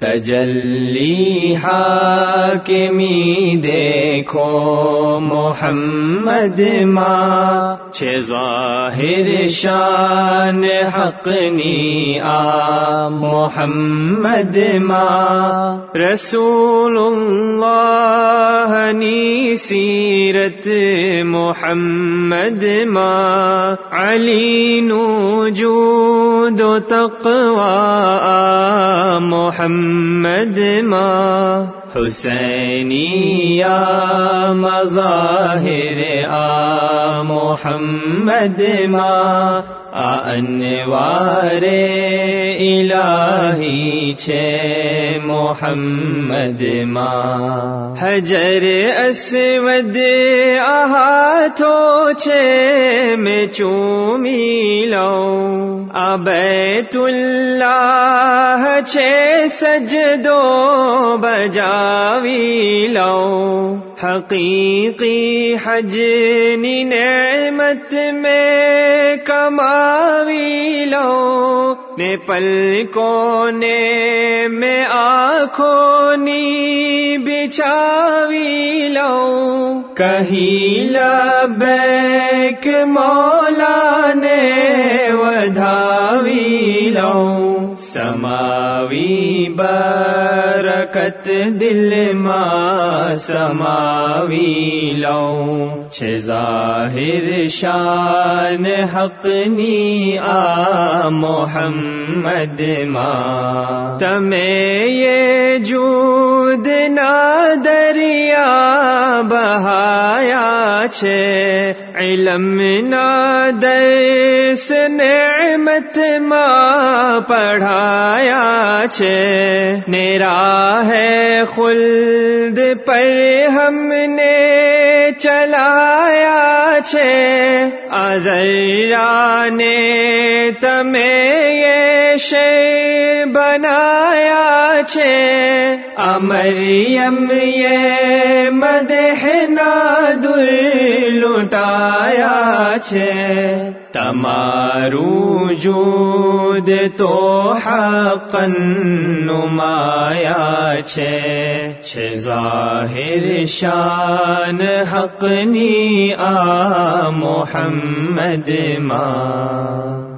تجلی حاکمی دیکھو محمد ماں، چھ ظاہر شان حق نی آ محمد ماں، رسول اللہ نی سیرت محمد ماں، علی نو جود و تقوی محمد ماں، حسینی مظاہر محمد ماں، انوار الہی چھ محمد ماں، حجر اسود ہاتھو چھ میں چومی لو، بیت اللہ چھ سجدو بجاوی لو، حقیقی حج نی نعمت میں کماوی لو، نے پلکوں نے میں آنکھوں نی بچھاوی لو، کہیں لبیک مولا نے ودھاوی لو، سماوی برکت دل ماں سماوی لو، چھ ظاہر شان حق نی آ محمد ماں، تمہیں یہ جود نہ دریا بہایا چھ، علم نہ درس نعمت ماں پڑھایا چھ، نیرا ہے خلد پر ہم نے چلایا چھ، ذرا نے تمہیں یہ شے بنایا چھ، مریم یہ مدح نادر لٹایا چھ، تمارو جود تو حقا نمایا چھ، چھ ظاہر شان حق نی آ محمد ماں۔